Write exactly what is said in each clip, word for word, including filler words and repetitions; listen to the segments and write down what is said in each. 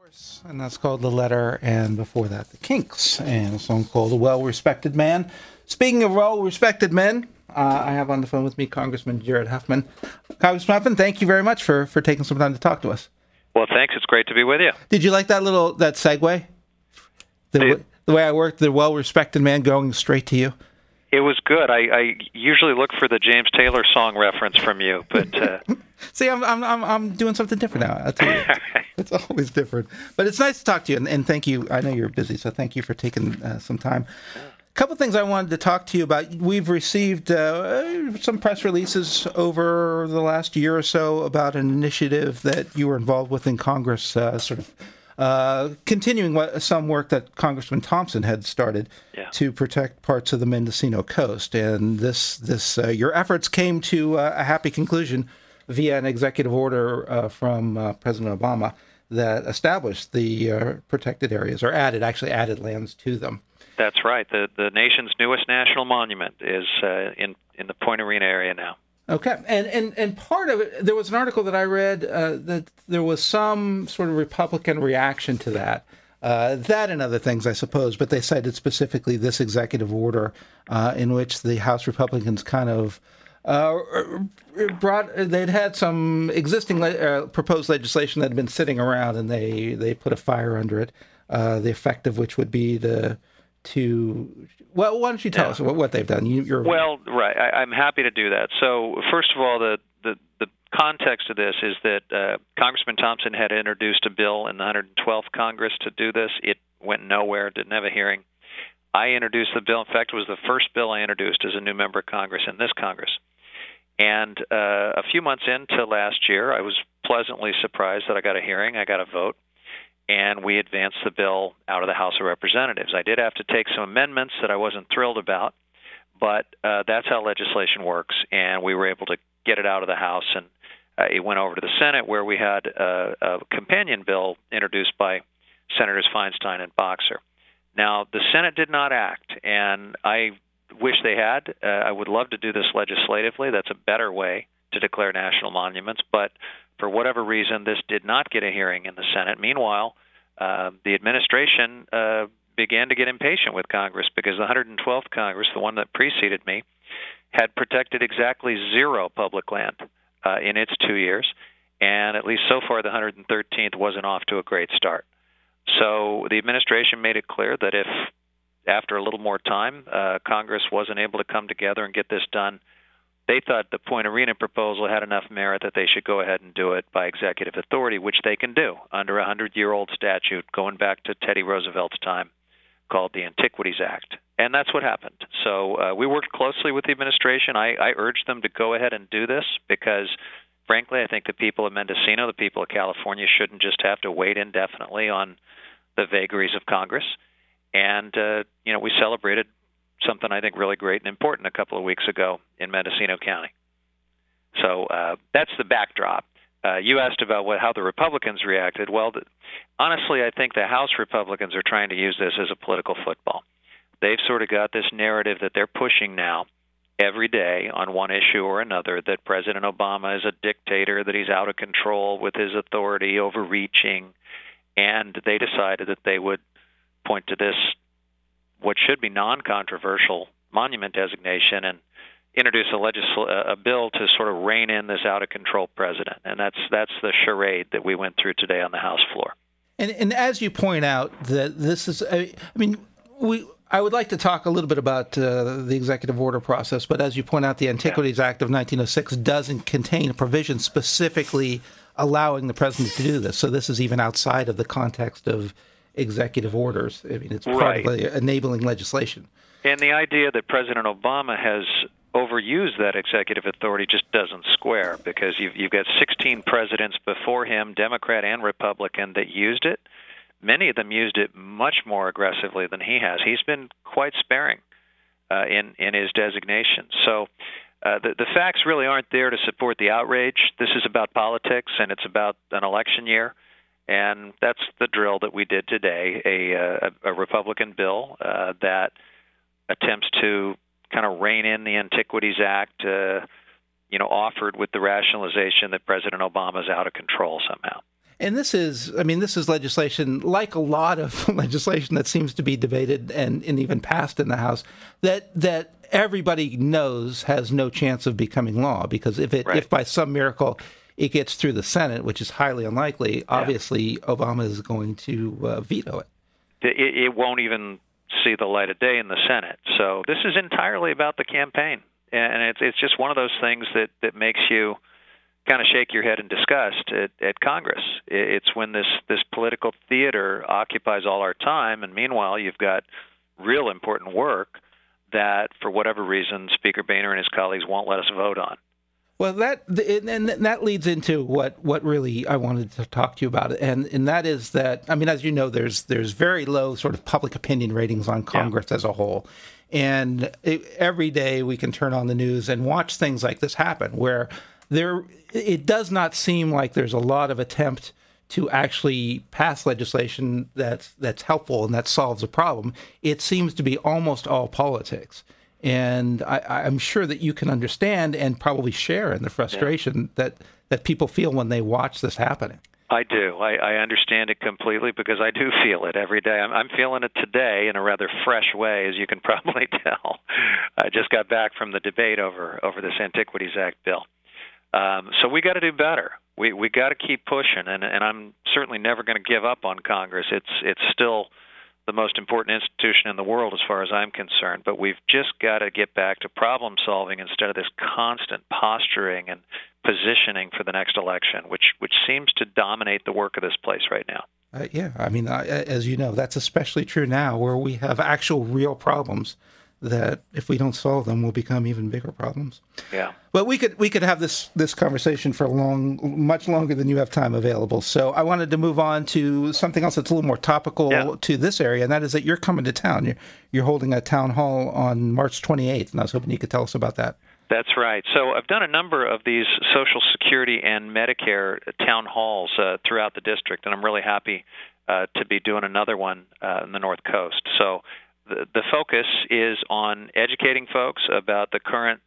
And that's called The Letter, and before that, The Kinks, and a song called A Well-Respected Man. Speaking of well-respected men, uh, I have on the phone with me Congressman Jared Huffman. Congressman Huffman, thank you very much for, for taking some time to talk to us. Well, thanks. It's great to be with you. Did you like that little, that segue? The, It, the way I worked, the well-respected man going straight to you? It was good. I, I usually look for the James Taylor song reference from you, but... Uh... See, I'm, I'm I'm I'm doing something different now. I'll tell you. It's always different. But it's nice to talk to you, and, and thank you. I know you're busy, so thank you for taking uh, some time. A couple things I wanted to talk to you about. We've received uh, some press releases over the last year or so about an initiative that you were involved with in Congress, uh, sort of uh, continuing what, some work that Congressman Thompson had started yeah. to protect parts of the Mendocino coast. And this, this uh, your efforts came to uh, a happy conclusion via an executive order uh, from uh, President Obama that established the uh, protected areas, or added, actually added lands to them. That's right. The the nation's newest national monument is uh, in, in the Point Arena area now. Okay. And, and, and part of it, there was an article that I read uh, that there was some sort of Republican reaction to that. Uh, that and other things, I suppose, but they cited specifically this executive order uh, in which the House Republicans kind of Uh, brought they'd had some existing le- uh, proposed legislation that had been sitting around, and they, they put a fire under it. Uh, the effect of which would be to to well, why don't you tell yeah. us what, what they've done? You, you're well, right. I, I'm happy to do that. So, first of all, the the, the context of this is that uh, Congressman Thompson had introduced a bill in the one hundred twelfth Congress to do this. It went nowhere. Didn't have a hearing. I introduced the bill. In fact, it was the first bill I introduced as a new member of Congress in this Congress. And uh, a few months into last year, I was pleasantly surprised that I got a hearing, I got a vote, and we advanced the bill out of the House of Representatives. I did have to take some amendments that I wasn't thrilled about, but uh, that's how legislation works, and we were able to get it out of the House, and uh, it went over to the Senate, where we had a, a companion bill introduced by Senators Feinstein and Boxer. Now, the Senate did not act, and I wish they had. Uh, I would love to do this legislatively. That's a better way to declare national monuments. But for whatever reason, this did not get a hearing in the Senate. Meanwhile, uh, the administration uh, began to get impatient with Congress because the one hundred twelfth Congress, the one that preceded me, had protected exactly zero public land uh, in its two years. And at least so far, the one hundred thirteenth wasn't off to a great start. So the administration made it clear that if after a little more time, uh, Congress wasn't able to come together and get this done, they thought the Point Arena proposal had enough merit that they should go ahead and do it by executive authority, which they can do under a hundred-year-old statute going back to Teddy Roosevelt's time called the Antiquities Act. And that's what happened. So uh, we worked closely with the administration. I, I urged them to go ahead and do this because, frankly, I think the people of Mendocino, the people of California, shouldn't just have to wait indefinitely on the vagaries of Congress. And, uh, you know, we celebrated something I think really great and important a couple of weeks ago in Mendocino County. So uh, that's the backdrop. Uh, you asked about what, how the Republicans reacted. Well, the, honestly, I think the House Republicans are trying to use this as a political football. They've sort of got this narrative that they're pushing now every day on one issue or another, that President Obama is a dictator, that he's out of control with his authority, overreaching, and they decided that they would point to this, what should be non-controversial monument designation, and introduce a, legisl- a bill to sort of rein in this out-of-control president. And that's that's the charade that we went through today on the House floor. And, and as you point out, that this is, I, I mean, we. I would like to talk a little bit about uh, the executive order process, but as you point out, the Antiquities yeah. Act of nineteen oh six doesn't contain a provision specifically allowing the president to do this. So this is even outside of the context of executive orders. I mean, it's part right. of the enabling legislation. And the idea that President Obama has overused that executive authority just doesn't square, because you've, you've got sixteen presidents before him, Democrat and Republican, that used it. Many of them used it much more aggressively than he has. He's been quite sparing uh, in, in his designation. So uh, the, the facts really aren't there to support the outrage. This is about politics, and it's about an election year. And that's the drill that we did today, a, a, a Republican bill uh, that attempts to kind of rein in the Antiquities Act, uh, you know, offered with the rationalization that President Obama is out of control somehow. And this is, I mean, this is legislation, like a lot of legislation that seems to be debated and, and even passed in the House, that that everybody knows has no chance of becoming law, because if it Right. if by some miracle it gets through the Senate, which is highly unlikely, Yeah. obviously Obama is going to uh, veto it. It, it won't even see the light of day in the Senate. So this is entirely about the campaign, and it's it's just one of those things that, that makes you kind of shake your head in disgust at, at Congress. It's when this, this political theater occupies all our time, and meanwhile you've got real important work that, for whatever reason, Speaker Boehner and his colleagues won't let us vote on. Well, that and that leads into what, what really I wanted to talk to you about, and and that is that, I mean, as you know, there's there's very low sort of public opinion ratings on Congress yeah. as a whole, and it, every day we can turn on the news and watch things like this happen, where there it does not seem like there's a lot of attempt to actually pass legislation that's that's helpful and that solves a problem. It seems to be almost all politics. And I, I'm sure that you can understand and probably share in the frustration yeah. that, that people feel when they watch this happening. I do. I, I understand it completely, because I do feel it every day. I'm, I'm feeling it today in a rather fresh way, as you can probably tell. I just got back from the debate over, over this Antiquities Act bill. Um, so we got to do better. We we got to keep pushing, and, and I'm certainly never going to give up on Congress. It's it's still the most important institution in the world as far as I'm concerned, but we've just got to get back to problem solving instead of this constant posturing and positioning for the next election, which which seems to dominate the work of this place right now. Uh, yeah, I mean, uh, as you know, that's especially true now, where we have actual real problems that, if we don't solve them, will become even bigger problems. Yeah. But we could we could have this this conversation for long, much longer than you have time available. So I wanted to move on to something else that's a little more topical yeah. to this area, and that is that you're coming to town. You're you're holding a town hall on March twenty-eighth, and I was hoping you could tell us about that. That's right. So I've done a number of these Social Security and Medicare town halls uh, throughout the district, and I'm really happy uh, to be doing another one uh, in the North Coast. So the, the focus is on educating folks about the current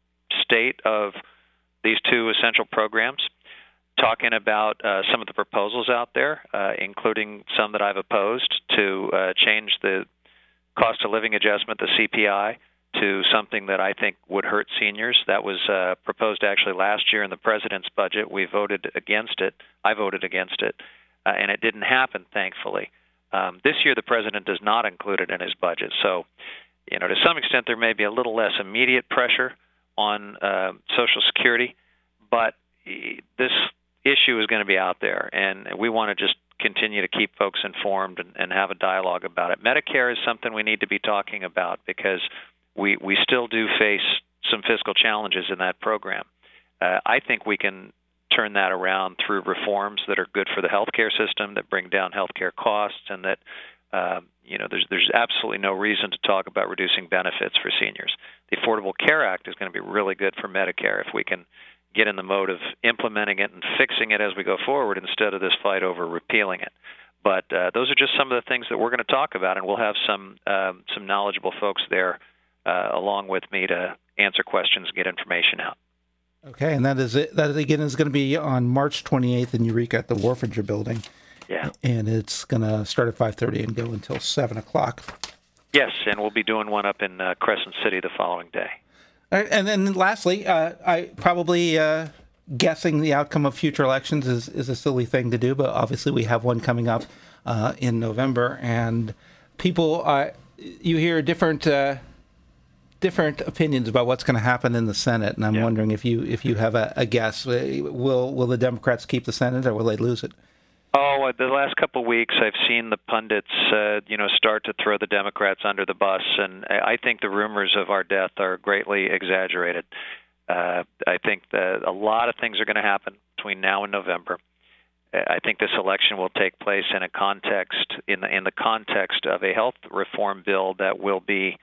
state of these two essential programs, talking about uh, some of the proposals out there, uh, including some that I've opposed, to uh, change the cost of living adjustment, the C P I, to something that I think would hurt seniors. That was uh, proposed actually last year in the president's budget. We voted against it. I voted against it, uh, and it didn't happen, thankfully. Um, this year, the president does not include it in his budget. So, you know, to some extent, there may be a little less immediate pressure on uh, Social Security, but this issue is going to be out there, and we want to just continue to keep folks informed and, and have a dialogue about it. Medicare is something we need to be talking about, because we, we still do face some fiscal challenges in that program. Uh, I think we can turn that around through reforms that are good for the healthcare system, that bring down healthcare costs, and that uh, you know there's there's absolutely no reason to talk about reducing benefits for seniors. The Affordable Care Act is going to be really good for Medicare if we can get in the mode of implementing it and fixing it as we go forward, instead of this fight over repealing it. But uh, those are just some of the things that we're going to talk about, and we'll have some um, some knowledgeable folks there uh, along with me to answer questions and get information out. Okay, and that is it. That again is going to be on March twenty-eighth in Eureka at the Wharfinger Building. Yeah, and it's going to start at five thirty and go until seven o'clock. Yes, and we'll be doing one up in uh, Crescent City the following day. All right, and then lastly, uh, I probably uh, guessing the outcome of future elections is, is a silly thing to do, but obviously we have one coming up uh, in November, and people, uh, you hear different uh, different opinions about what's going to happen in the Senate, and I'm yeah. wondering if you if you have a, a guess. Will will the Democrats keep the Senate, or will they lose it? Oh, the last couple of weeks, I've seen the pundits, uh, you know, start to throw the Democrats under the bus, and I think the rumors of our death are greatly exaggerated. Uh, I think that a lot of things are going to happen between now and November. I think this election will take place in a context, in the in the context of a health reform bill that will be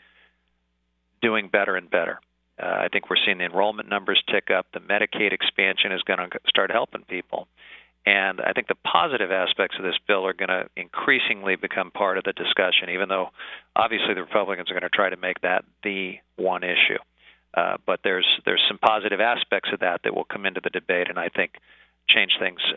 doing better and better. Uh, I think we're seeing the enrollment numbers tick up. The Medicaid expansion is going to start helping people. And I think the positive aspects of this bill are going to increasingly become part of the discussion, even though obviously the Republicans are going to try to make that the one issue. Uh, but there's there's some positive aspects of that that will come into the debate, and I think change things uh,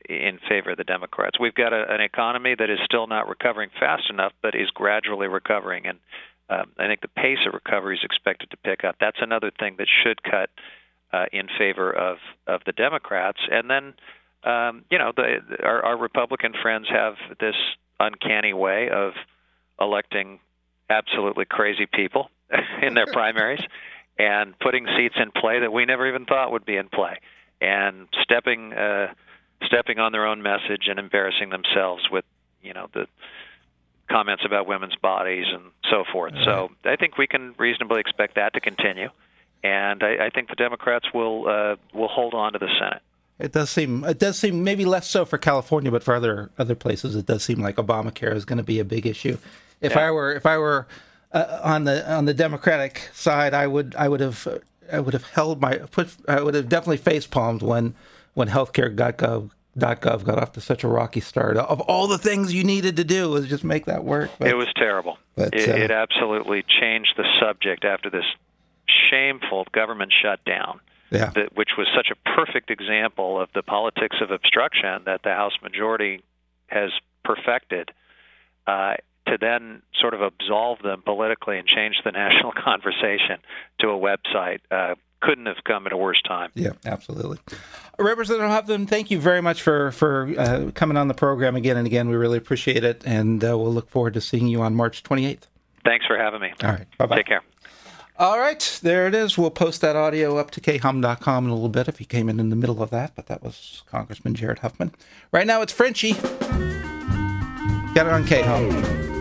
in favor of the Democrats. We've got a, an economy that is still not recovering fast enough, but is gradually recovering, and um, I think the pace of recovery is expected to pick up. That's another thing that should cut uh, in favor of, of the Democrats. And then, um, you know, the, our, our Republican friends have this uncanny way of electing absolutely crazy people in their primaries and putting seats in play that we never even thought would be in play, and stepping uh, stepping on their own message and embarrassing themselves with, you know, the comments about women's bodies and so forth. Right. So I think we can reasonably expect that to continue, and I, I think the Democrats will uh, will hold on to the Senate. It does seem it does seem maybe less so for California, but for other other places, it does seem like Obamacare is going to be a big issue. If yeah. I were if I were uh, on the on the Democratic side, I would I would have I would have held my put I would have definitely face palmed when when healthcare dot gov got off to such a rocky start. Of all the things you needed to do was just make that work. But, it was terrible. But, it, uh, it absolutely changed the subject after this shameful government shutdown. Yeah. That, which was such a perfect example of the politics of obstruction that the House majority has perfected, uh, to then sort of absolve them politically and change the national conversation to a website. Uh, couldn't have come at a worse time. Yeah, absolutely. Representative Huffman, thank you very much for, for uh, coming on the program again and again. We really appreciate it, and uh, we'll look forward to seeing you on March twenty-eighth. Thanks for having me. All right, bye-bye. Take care. All right, there it is. We'll post that audio up to K H U M dot com in a little bit if you came in in the middle of that, but that was Congressman Jared Huffman. Right now it's Frenchie. Got it on K H U M.